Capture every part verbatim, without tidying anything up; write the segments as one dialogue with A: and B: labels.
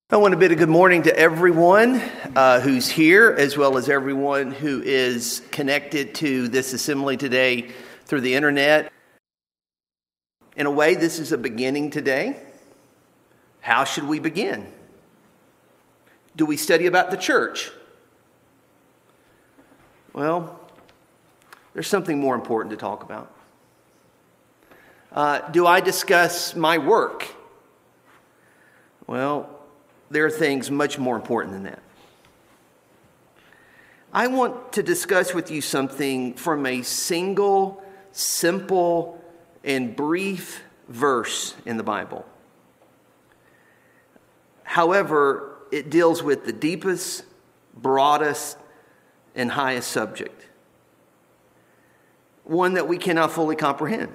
A: I want to bid a good morning to everyone uh, who's here, as well as everyone who is connected to this assembly today through the internet. In a way, this is a beginning today. How should we begin? Do we study about the church? Well, there's something more important to talk about. Uh, do I discuss my work? Well, there are things much more important than that. I want to discuss with you something from a single, simple, and brief verse in the Bible. However, it deals with the deepest, broadest, and highest subject. One that we cannot fully comprehend.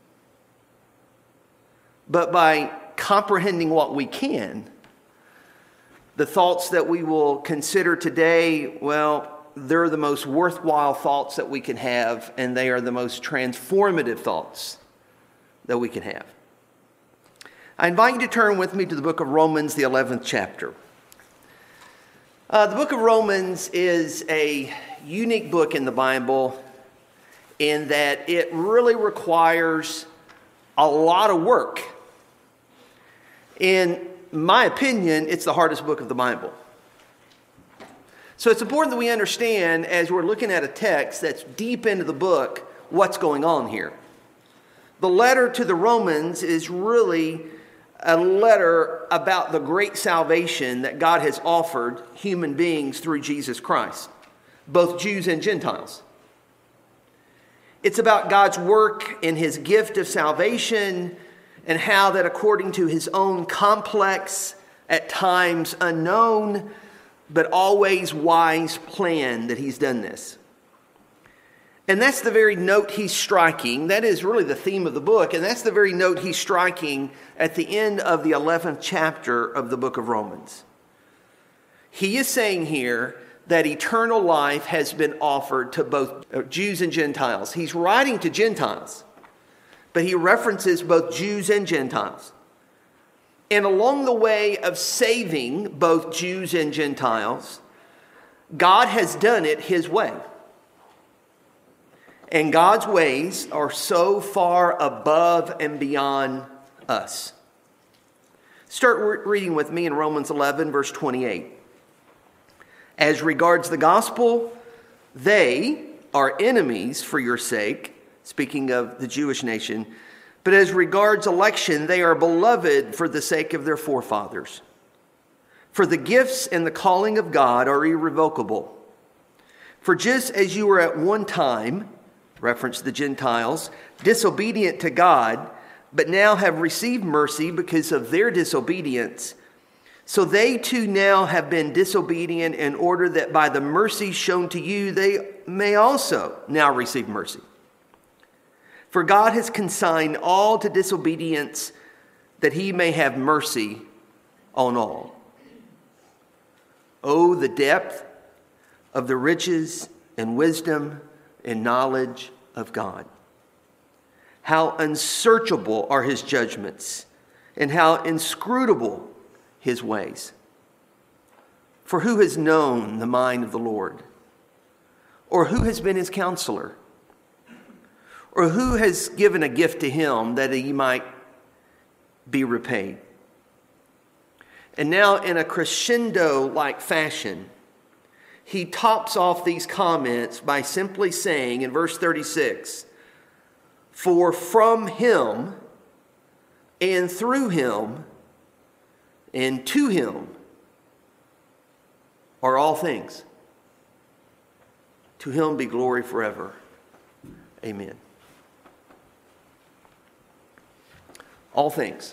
A: But by comprehending what we can, the thoughts that we will consider today, well, they're the most worthwhile thoughts that we can have, and they are the most transformative thoughts that we can have. I invite you to turn with me to the book of Romans, the eleventh chapter. Uh, the book of Romans is a unique book in the Bible in that it really requires a lot of work. In my opinion, it's the hardest book of the Bible. So it's important that we understand, as we're looking at a text that's deep into the book, what's going on here. The letter to the Romans is really a letter about the great salvation that God has offered human beings through Jesus Christ, both Jews and Gentiles. It's about God's work in his gift of salvation, and how that according to his own complex, at times unknown, but always wise plan that he's done this. And that's the very note he's striking. That is really the theme of the book. And that's the very note he's striking at the end of the eleventh chapter of the book of Romans. He is saying here that eternal life has been offered to both Jews and Gentiles. He's writing to Gentiles, but he references both Jews and Gentiles. And along the way of saving both Jews and Gentiles, God has done it his way. And God's ways are so far above and beyond us. Start re- reading with me in Romans eleven, verse twenty-eight. As regards the gospel, they are enemies for your sake, speaking of the Jewish nation, but as regards election, they are beloved for the sake of their forefathers. For the gifts and the calling of God are irrevocable. For just as you were at one time, reference the Gentiles, disobedient to God, but now have received mercy because of their disobedience, so they too now have been disobedient in order that by the mercy shown to you, they may also now receive mercy. For God has consigned all to disobedience that he may have mercy on all. Oh, the depth of the riches and wisdom and knowledge of God. How unsearchable are his judgments, and how inscrutable his ways. For who has known the mind of the Lord? Or who has been his counselor? Or who has given a gift to him that he might be repaid? And now in a crescendo-like fashion, he tops off these comments by simply saying in verse thirty-six, for from him and through him and to him are all things. To him be glory forever. Amen. All things.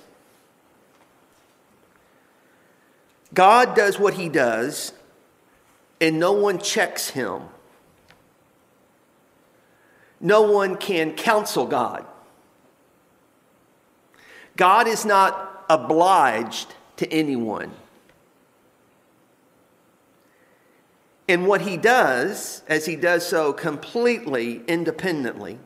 A: God does what he does, and no one checks him. No one can counsel God. God is not obliged to anyone. And what he does, as he does so completely independently,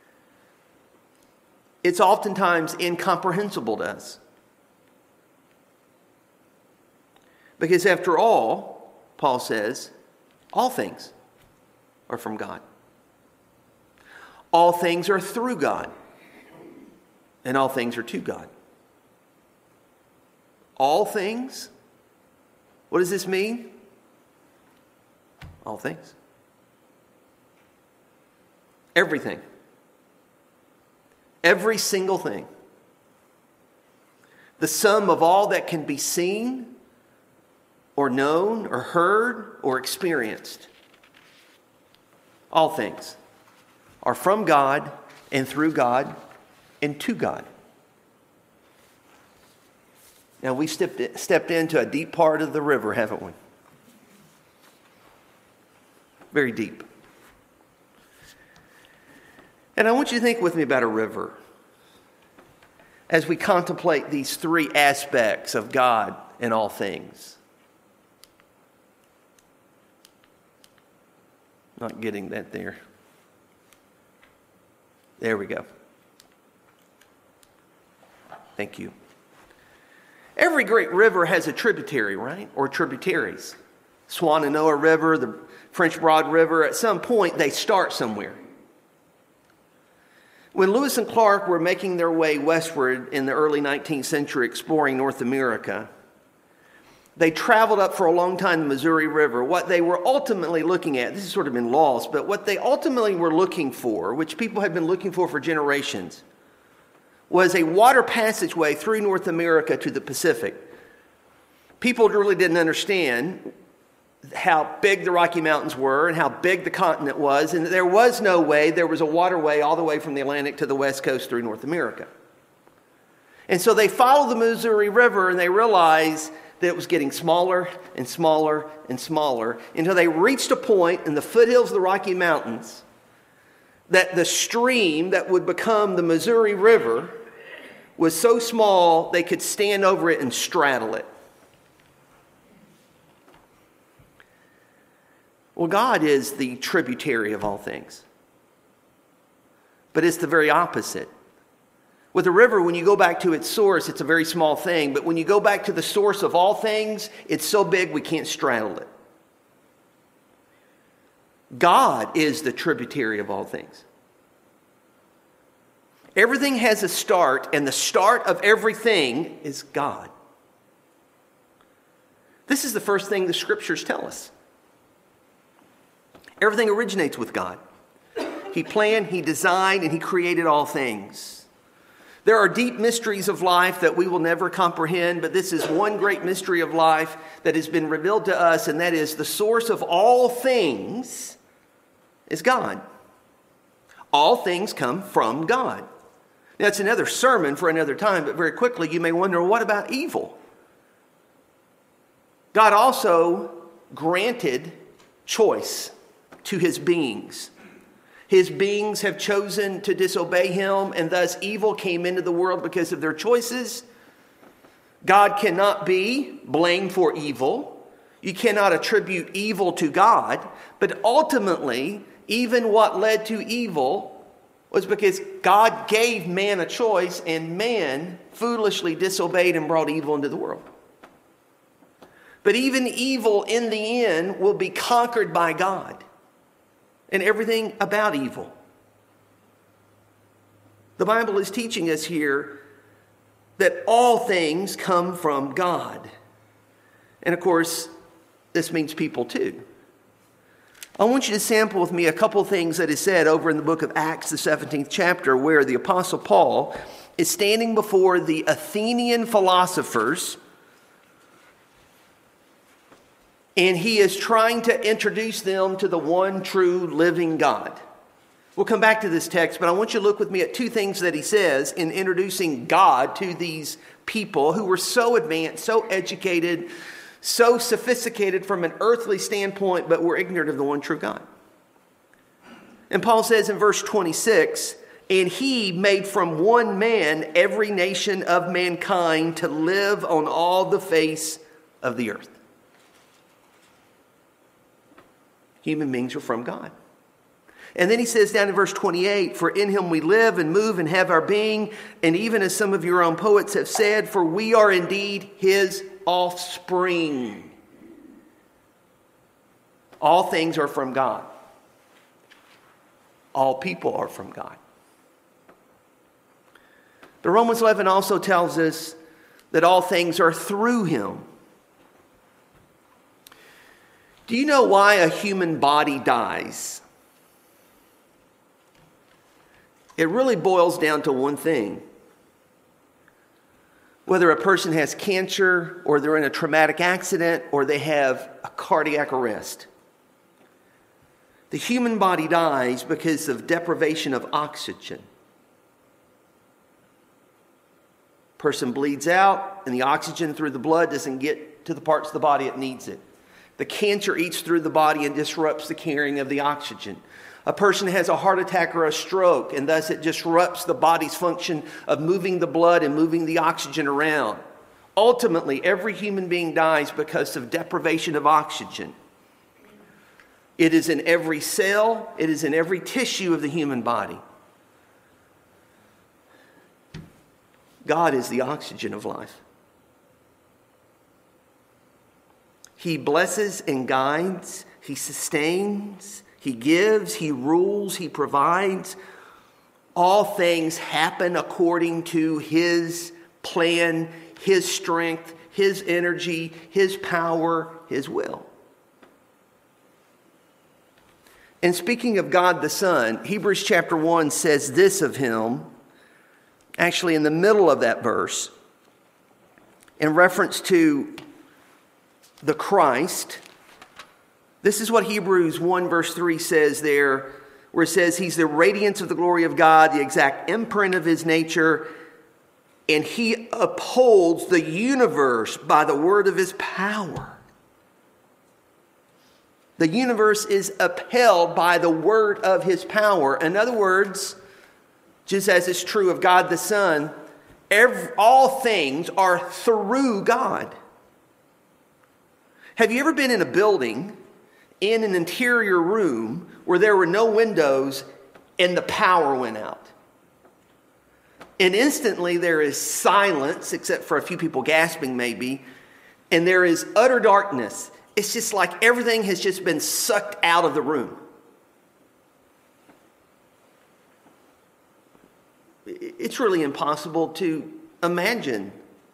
A: it's oftentimes incomprehensible to us. Because after all, Paul says, all things are from God. All things are through God. And all things are to God. All things? What does this mean? All things. Everything. Every single thing. The sum of all that can be seen or known or heard or experienced. All things are from God and through God and to God. Now we stepped, stepped into a deep part of the river, haven't we? Very deep. And I want you to think with me about a river as we contemplate these three aspects of God and all things. Not getting that there. There we go. Thank you. Every great river has a tributary, right? Or tributaries. Swannanoa River, the French Broad River, at some point they start somewhere. When Lewis and Clark were making their way westward in the early nineteenth century exploring North America, they traveled up for a long time the Missouri River. What they were ultimately looking at, this has sort of been lost, but what they ultimately were looking for, which people have been looking for for generations, was a water passageway through North America to the Pacific. People really didn't understand how big the Rocky Mountains were and how big the continent was, and there was no way there was a waterway all the way from the Atlantic to the West Coast through North America. And so they followed the Missouri River and they realized that it was getting smaller and smaller and smaller until they reached a point in the foothills of the Rocky Mountains that the stream that would become the Missouri River was so small they could stand over it and straddle it. Well, God is the tributary of all things. But it's the very opposite. With a river, when you go back to its source, it's a very small thing. But when you go back to the source of all things, it's so big we can't straddle it. God is the tributary of all things. Everything has a start, and the start of everything is God. This is the first thing the Scriptures tell us. Everything originates with God. He planned, He designed, and He created all things. There are deep mysteries of life that we will never comprehend, but this is one great mystery of life that has been revealed to us, and that is the source of all things is God. All things come from God. Now, it's another sermon for another time, but very quickly you may wonder, what about evil? God also granted choice to His beings. His beings have chosen to disobey Him, and thus evil came into the world because of their choices. God cannot be blamed for evil. You cannot attribute evil to God, but ultimately, even what led to evil was because God gave man a choice, and man foolishly disobeyed and brought evil into the world. But even evil in the end will be conquered by God and everything about evil. The Bible is teaching us here that all things come from God. And of course, this means people too. I want you to sample with me a couple things that is said over in the book of Acts, the seventeenth chapter, where the Apostle Paul is standing before the Athenian philosophers, and he is trying to introduce them to the one true living God. We'll come back to this text, but I want you to look with me at two things that he says in introducing God to these people who were so advanced, so educated, so sophisticated from an earthly standpoint, but were ignorant of the one true God. And Paul says in verse twenty-six, and He made from one man every nation of mankind to live on all the face of the earth. Human beings are from God. And then he says down in verse twenty-eight, for in Him we live and move and have our being, and even as some of your own poets have said, for we are indeed His offspring. All things are from God. All people are from God. But Romans eleven also tells us that all things are through him. Do you know why a human body dies? It really boils down to one thing. Whether a person has cancer, or they're in a traumatic accident, or they have a cardiac arrest. The human body dies because of deprivation of oxygen. Person bleeds out, and the oxygen through the blood doesn't get to the parts of the body it needs it. The cancer eats through the body and disrupts the carrying of the oxygen. A person has a heart attack or a stroke, and thus it disrupts the body's function of moving the blood and moving the oxygen around. Ultimately, every human being dies because of deprivation of oxygen. It is in every cell, it is in every tissue of the human body. God is the oxygen of life. He blesses and guides. He sustains. He gives. He rules. He provides. All things happen according to his plan, his strength, his energy, his power, his will. And speaking of God the Son, Hebrews chapter one says this of him, actually in the middle of that verse, in reference to the Christ. This is what Hebrews one verse three says there, where it says he's the radiance of the glory of God, the exact imprint of his nature, and he upholds the universe by the word of his power. The universe is upheld by the word of his power. In other words, just as it's true of God the Son, every, all things are through God. Have you ever been in a building, in an interior room, where there were no windows and the power went out? And instantly there is silence, except for a few people gasping maybe, and there is utter darkness. It's just like everything has just been sucked out of the room. It's really impossible to imagine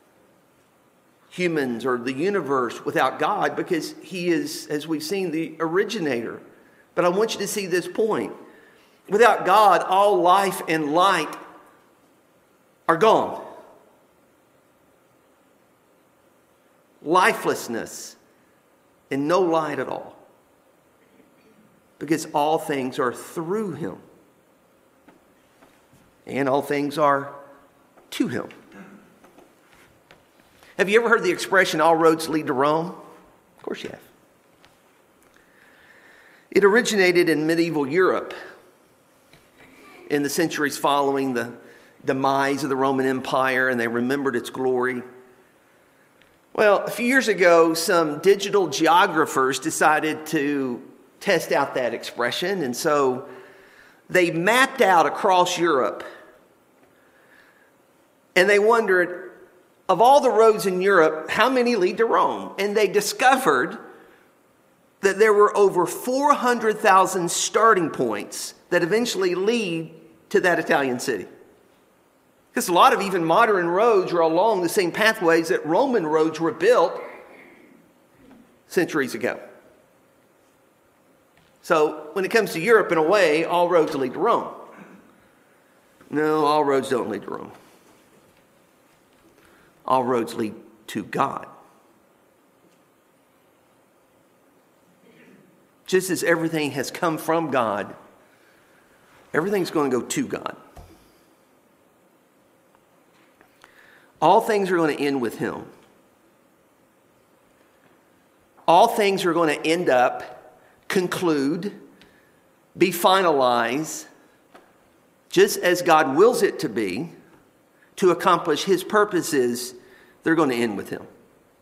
A: humans or the universe without God, because he is, as we've seen, the originator. But I want you to see this point. Without God, all life and light are gone. Lifelessness and no light at all. Because all things are through him. And all things are to him. Have you ever heard the expression, all roads lead to Rome? Of course you have. It originated in medieval Europe in the centuries following the demise of the Roman Empire, and they remembered its glory. Well, a few years ago, some digital geographers decided to test out that expression, and so they mapped out across Europe, and they wondered, of all the roads in Europe, how many lead to Rome? And they discovered that there were over four hundred thousand starting points that eventually lead to that Italian city. Because a lot of even modern roads are along the same pathways that Roman roads were built centuries ago. So when it comes to Europe, in a way, all roads lead to Rome. No, all roads don't lead to Rome. All roads lead to God. Just as everything has come from God, everything's going to go to God. All things are going to end with him. All things are going to end up, conclude, be finalized, just as God wills it to be, to accomplish his purposes. They're going to end with him.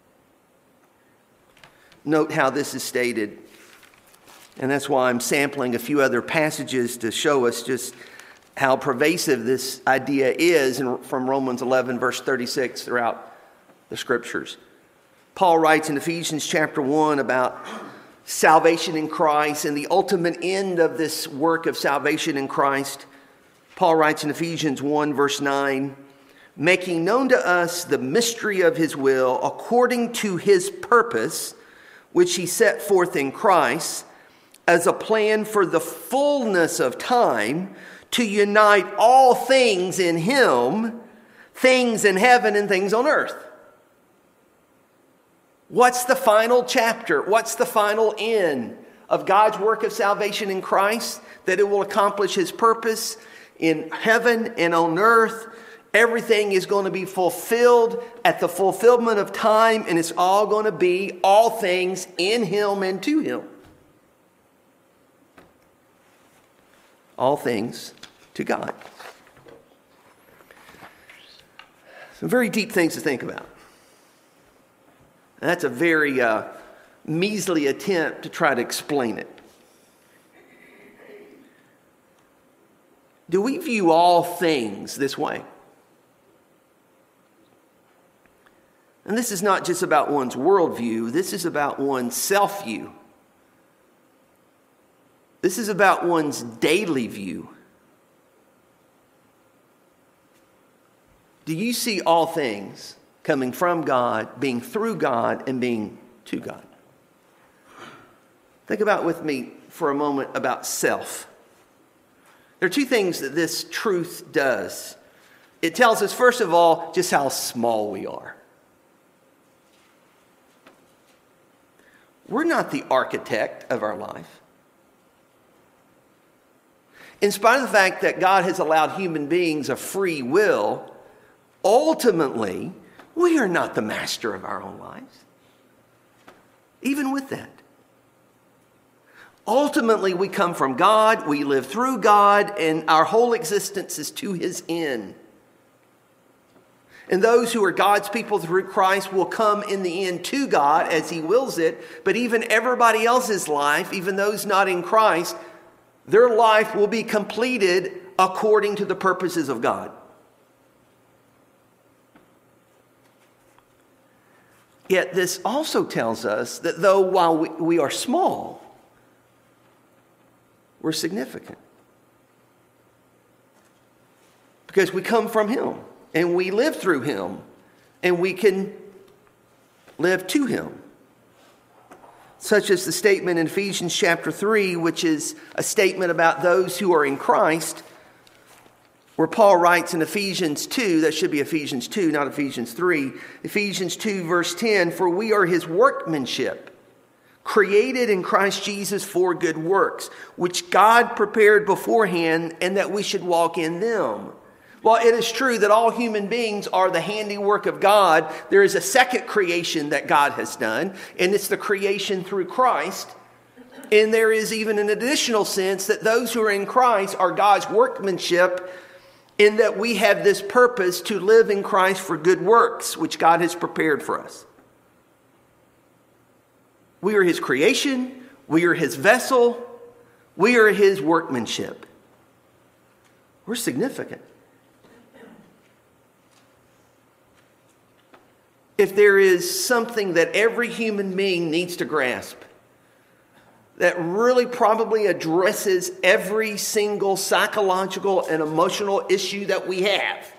A: Note how this is stated. And that's why I'm sampling a few other passages to show us just how pervasive this idea is in, from Romans eleven, verse thirty-six, throughout the scriptures. Paul writes in Ephesians chapter one about salvation in Christ and the ultimate end of this work of salvation in Christ. Paul writes in Ephesians one verse nine, making known to us the mystery of his will according to his purpose, which he set forth in Christ as a plan for the fullness of time to unite all things in him, things in heaven and things on earth. What's the final chapter? What's the final end of God's work of salvation in Christ? That it will accomplish his purpose in heaven and on earth. Everything is going to be fulfilled at the fulfillment of time, and it's all going to be all things in him and to him. All things to God. Some very deep things to think about. And that's a very uh, measly attempt to try to explain it. Do we view all things this way? And this is not just about one's worldview. This is about one's self-view. This is about one's daily view. Do you see all things coming from God, being through God, and being to God? Think about with me for a moment about self. There are two things that this truth does. It tells us, first of all, just how small we are. We're not the architect of our life. In spite of the fact that God has allowed human beings a free will, ultimately, we are not the master of our own lives. Even with that. Ultimately, we come from God, we live through God, and our whole existence is to his end. And those who are God's people through Christ will come in the end to God as he wills it. But even everybody else's life, even those not in Christ, their life will be completed according to the purposes of God. Yet this also tells us that though while we, we are small, we're significant. Because we come from him, and we live through him, and we can live to him. Such as the statement in Ephesians chapter three, which is a statement about those who are in Christ, where Paul writes in Ephesians two, that should be Ephesians two, not Ephesians three. Ephesians two verse ten, for we are his workmanship, created in Christ Jesus for good works, which God prepared beforehand, and that we should walk in them. While it is true that all human beings are the handiwork of God, there is a second creation that God has done, and it's the creation through Christ. And there is even an additional sense that those who are in Christ are God's workmanship, in that we have this purpose to live in Christ for good works, which God has prepared for us. We are his creation. We are his vessel. We are his workmanship. We're significant. If there is something that every human being needs to grasp, that really probably addresses every single psychological and emotional issue that we have,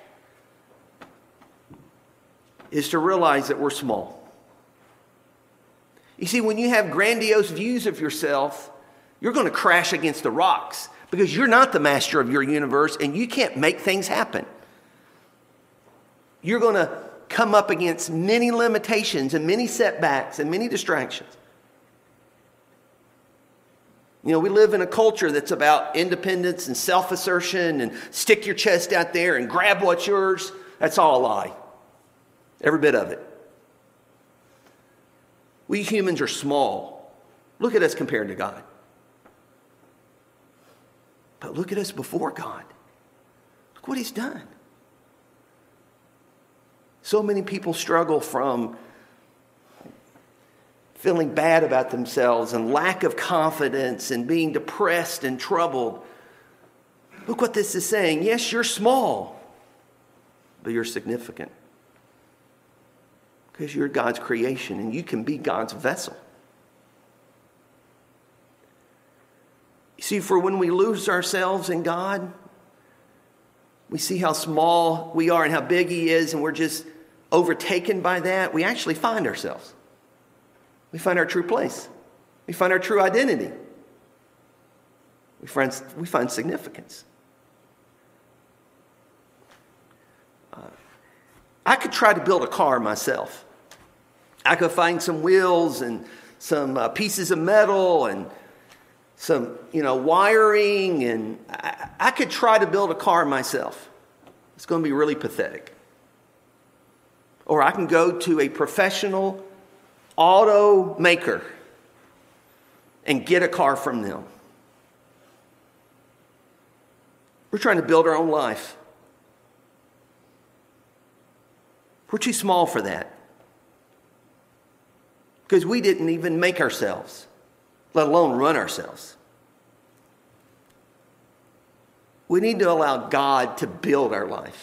A: is to realize that we're small. You see, when you have grandiose views of yourself, you're going to crash against the rocks because you're not the master of your universe and you can't make things happen. You're going to come up against many limitations and many setbacks and many distractions. You know, we live in a culture that's about independence and self-assertion and stick your chest out there and grab what's yours. That's all a lie. Every bit of it. We humans are small. Look at us compared to God. But look at us before God. Look what he's done. So many people struggle from feeling bad about themselves and lack of confidence and being depressed and troubled. Look what this is saying. Yes, you're small, but you're significant. Because you're God's creation and you can be God's vessel. You see, for when we lose ourselves in God, we see how small we are and how big He is, and we're just overtaken by that. We actually find ourselves. We find our true place. We find our true identity. We find, we find significance. Uh, I could try to build a car myself. I could find some wheels and some uh, pieces of metal and some, you know, wiring, and I, I could try to build a car myself. It's going to be really pathetic. Or I can go to a professional auto maker and get a car from them. We're trying to build our own life. We're too small for that. Because we didn't even make ourselves, let alone run ourselves. We need to allow God to build our life.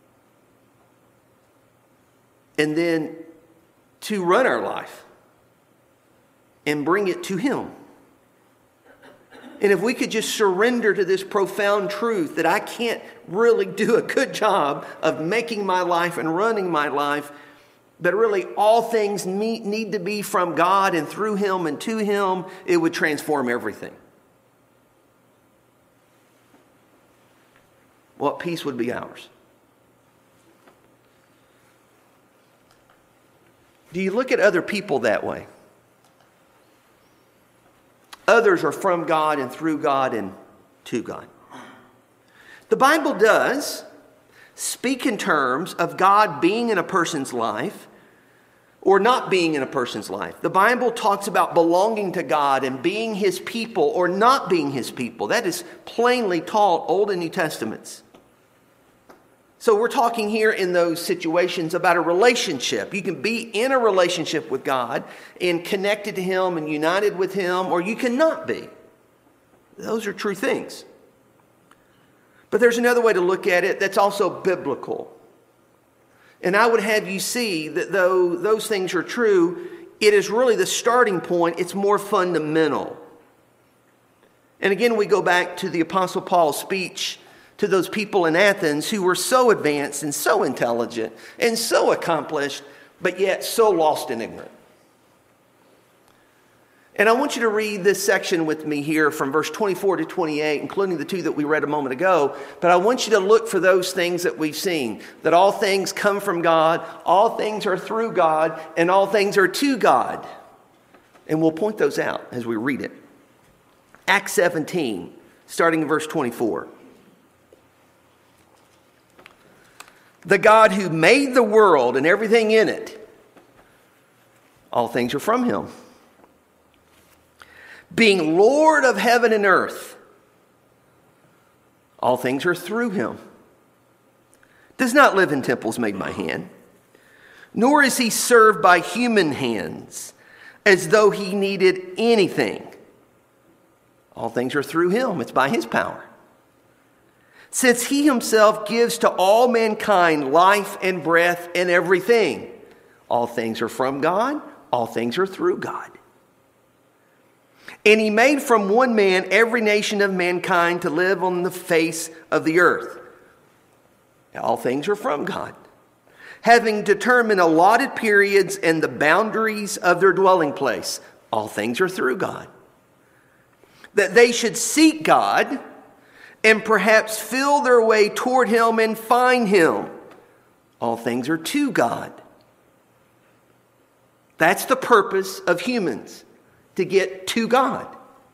A: And then to run our life and bring it to Him. And if we could just surrender to this profound truth that I can't really do a good job of making my life and running my life, but really all things need, need to be from God and through Him and to Him, it would transform everything. What peace would be ours? Do you look at other people that way? Others are from God and through God and to God. The Bible does speak in terms of God being in a person's life or not being in a person's life. The Bible talks about belonging to God and being His people or not being His people. That is plainly taught Old and New Testaments. So we're talking here in those situations about a relationship. You can be in a relationship with God and connected to Him and united with Him, or you cannot be. Those are true things. But there's another way to look at it that's also biblical. And I would have you see that though those things are true, it is really the starting point. It's more fundamental. And again, we go back to the Apostle Paul's speech to those people in Athens who were so advanced and so intelligent and so accomplished, but yet so lost and ignorant. And I want you to read this section with me here from verse twenty-four to twenty-eight, including the two that we read a moment ago. But I want you to look for those things that we've seen, that all things come from God, all things are through God, and all things are to God. And we'll point those out as we read it. Acts seventeen, starting in verse twenty-four. The God who made the world and everything in it, all things are from Him. Being Lord of heaven and earth, all things are through Him. Does not live in temples made by hand, nor is He served by human hands as though He needed anything. All things are through Him. It's by His power. Since He Himself gives to all mankind life and breath and everything. All things are from God. All things are through God. And He made from one man every nation of mankind to live on the face of the earth. All things are from God. Having determined allotted periods and the boundaries of their dwelling place. All things are through God. That they should seek God and perhaps feel their way toward Him and find Him. All things are to God. That's the purpose of humans, to get to God.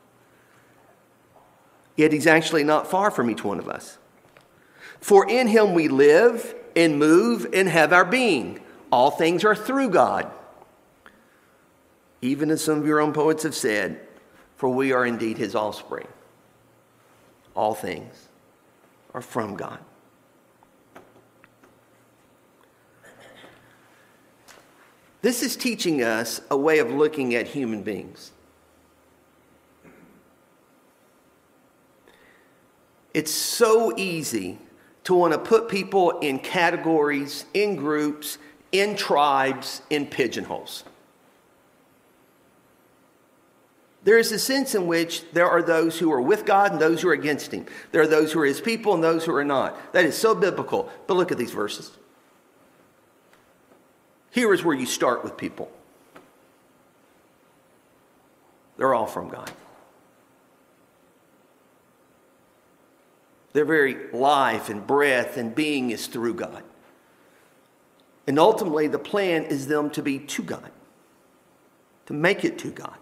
A: Yet He's actually not far from each one of us. For in Him we live and move and have our being. All things are through God. Even as some of your own poets have said, for we are indeed His offspring. All things are from God. This is teaching us a way of looking at human beings. It's so easy to want to put people in categories, in groups, in tribes, in pigeonholes. There is a sense in which there are those who are with God and those who are against him. There are those who are his people and those who are not. That is so biblical. But look at these verses. Here is where you start with people. They're all from God. Their very life and breath and being is through God. And ultimately, the plan is them to be to God, to make it to God.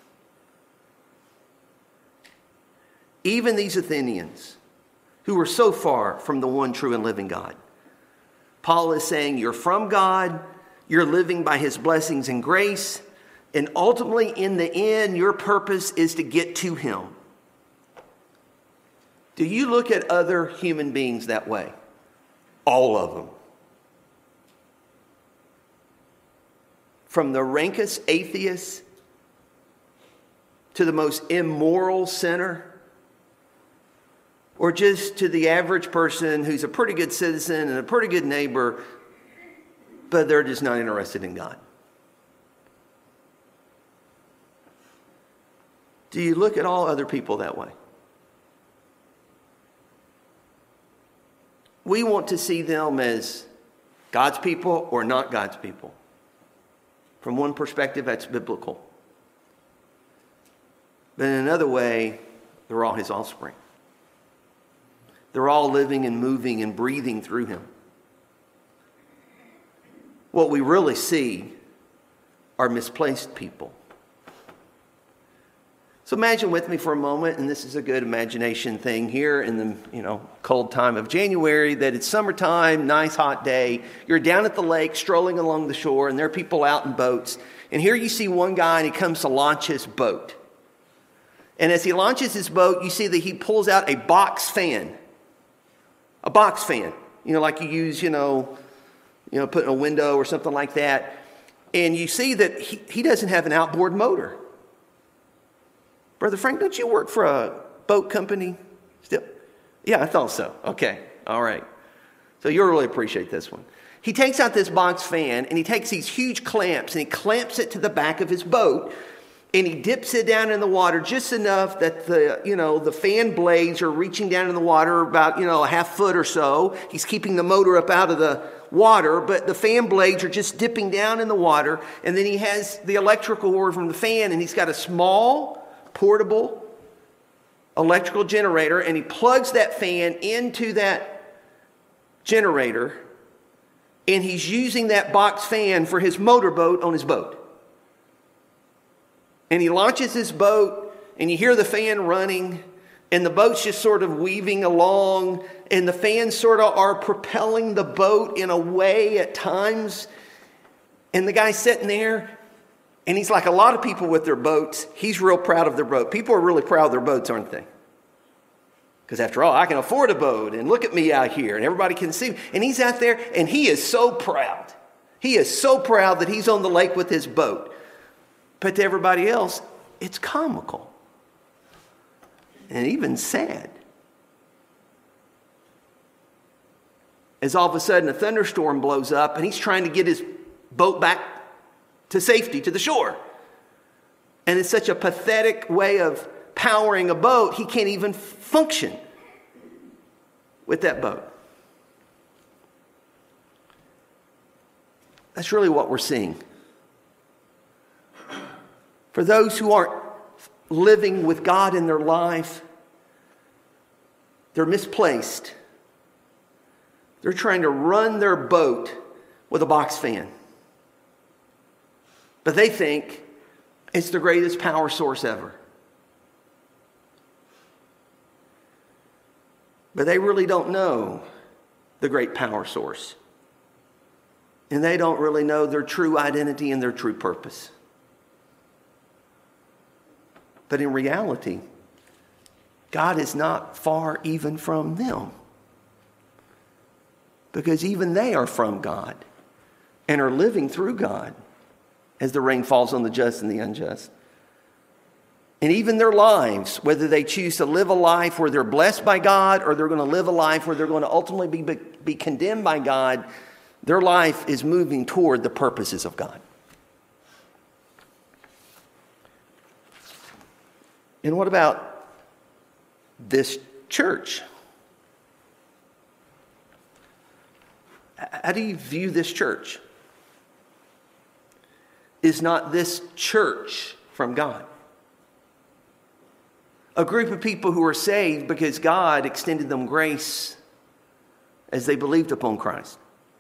A: Even these Athenians, who were so far from the one true and living God, Paul is saying, you're from God, you're living by his blessings and grace, and ultimately, in the end, your purpose is to get to him. Do you look at other human beings that way? All of them. From the rankest atheist to the most immoral sinner, or just to the average person who's a pretty good citizen and a pretty good neighbor, but they're just not interested in God? Do you look at all other people that way? We want to see them as God's people or not God's people. From one perspective, that's biblical. But in another way, they're all his offspring. They're all living and moving and breathing through him. What we really see are misplaced people. So imagine with me for a moment, and this is a good imagination thing here in the you know cold time of January, that it's summertime, nice hot day. You're down at the lake, strolling along the shore, and there are people out in boats. And here you see one guy, and he comes to launch his boat. And as he launches his boat, you see that he pulls out a box fan. A box fan, you know, like you use, you know, you know, put in a window or something like that. And you see that he, he doesn't have an outboard motor. Brother Frank, don't you work for a boat company still? Yeah, I thought so. Okay, all right. So you'll really appreciate this one. He takes out this box fan, and he takes these huge clamps, and he clamps it to the back of his boat, and he dips it down in the water just enough that the, you know, the fan blades are reaching down in the water about, you know, a half foot or so. He's keeping the motor up out of the water, but the fan blades are just dipping down in the water. And then he has the electrical cord from the fan, and he's got a small, portable electrical generator, and he plugs that fan into that generator, and he's using that box fan for his motorboat on his boat. And he launches his boat, and you hear the fan running, and the boat's just sort of weaving along, and the fans sort of are propelling the boat in a way at times. And the guy's sitting there, and he's like a lot of people with their boats. He's real proud of their boat. People are really proud of their boats, aren't they? Because after all, I can afford a boat, and look at me out here, and everybody can see me. And he's out there, and he is so proud. He is so proud that he's on the lake with his boat. But to everybody else, it's comical and even sad. As all of a sudden a thunderstorm blows up, and he's trying to get his boat back to safety, to the shore. And it's such a pathetic way of powering a boat, he can't even function with that boat. That's really what we're seeing. For those who aren't living with God in their life, they're misplaced. They're trying to run their boat with a box fan. But they think it's the greatest power source ever. But they really don't know the great power source. And they don't really know their true identity and their true purpose. But in reality, God is not far even from them. Because even they are from God and are living through God as the rain falls on the just and the unjust. And even their lives, whether they choose to live a life where they're blessed by God or they're going to live a life where they're going to ultimately be, be condemned by God, Their life is moving toward the purposes of God. And what about this church? How do you view this church? Is not this church from God? A group of people who are saved because God extended them grace as they believed upon Christ.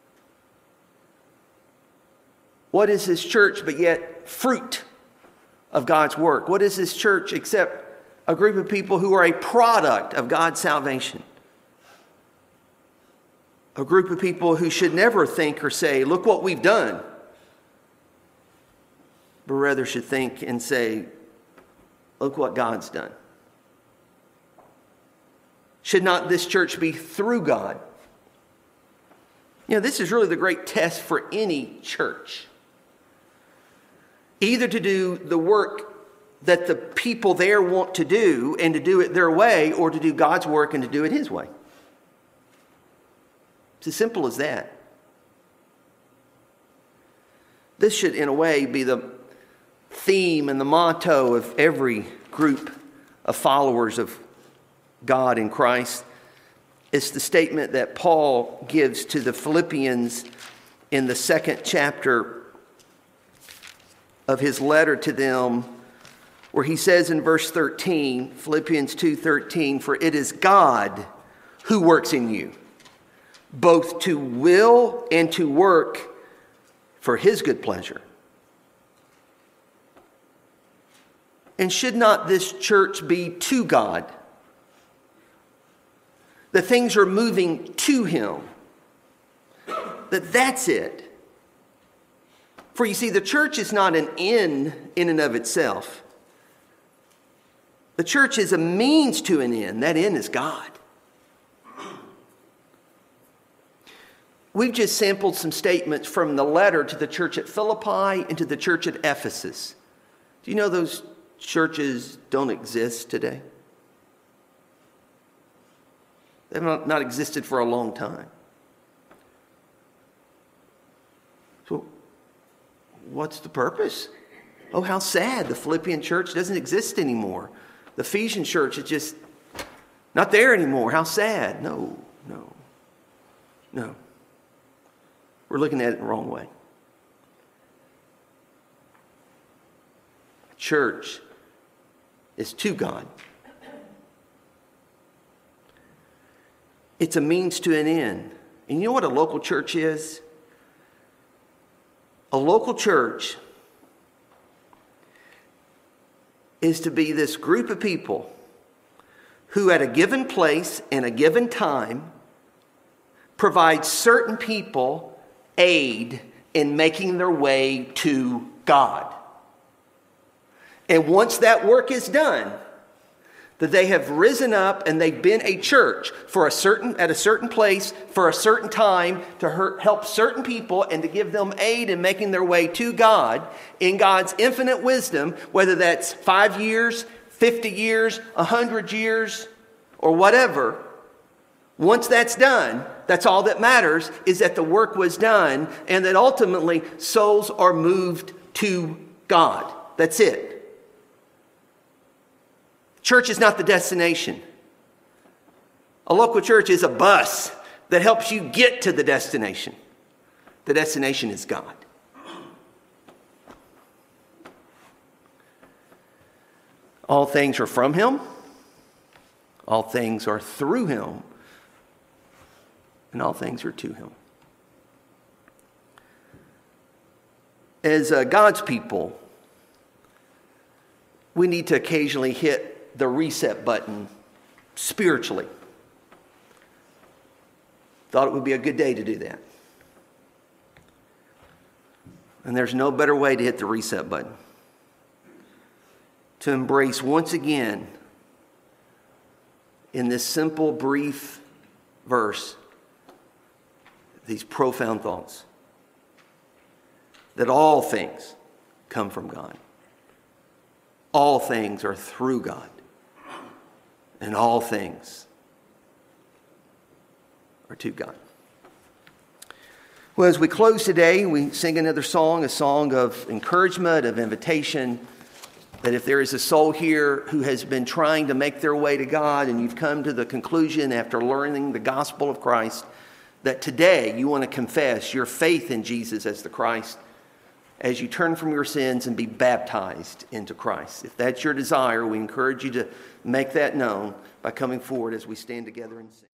A: What is this church but yet fruit of God's work? What is this church except a group of people who are a product of God's salvation? A group of people who should never think or say, look what we've done, but rather should think and say, look what God's done. Should not this church be through God? You know, this is really the great test for any church. Either to do the work that the people there want to do and to do it their way, or to do God's work and to do it His way. It's as simple as that. This should, in a way, be the theme and the motto of every group of followers of God in Christ. It's the statement that Paul gives to the Philippians in the second chapter of his letter to them, where he says in verse thirteen, Philippians two thirteen, for it is God who works in you, both to will and to work for His good pleasure. And should not this church be to God? The things are moving to Him. That that's it. For you see, the church is not an end in and of itself. The church is a means to an end. That end is God. We've just sampled some statements from the letter to the church at Philippi and to the church at Ephesus. Do you know those churches don't exist today? They've not, not existed for a long time. So, what's the purpose? Oh, how sad. The Philippian church doesn't exist anymore. The Ephesian church is just not there anymore. How sad. No, no, no. We're looking at it the wrong way. Church is to God. It's a means to an end. And you know what a local church is? A local church is to be this group of people who at a given place and a given time provide certain people aid in making their way to God. And once that work is done, that they have risen up and they've been a church for a certain at a certain place for a certain time to hurt, help certain people and to give them aid in making their way to God in God's infinite wisdom, whether that's five years, fifty years, a hundred years, or whatever. Once that's done, that's all that matters, is that the work was done and that ultimately souls are moved to God. That's it. Church is not the destination. A local church is a bus that helps you get to the destination. The destination is God. All things are from Him. All things are through Him. And all things are to Him. As uh, God's people, we need to occasionally hit the reset button spiritually. Thought it would be a good day to do that. And there's no better way to hit the reset button. To embrace once again, in this simple, brief verse, these profound thoughts. That all things come from God. All things are through God. And all things are to God. Well, as we close today, we sing another song, a song of encouragement, of invitation, that if there is a soul here who has been trying to make their way to God and you've come to the conclusion after learning the gospel of Christ that today you want to confess your faith in Jesus as the Christ as you turn from your sins and be baptized into Christ. If that's your desire, we encourage you to make that known by coming forward as we stand together and sing.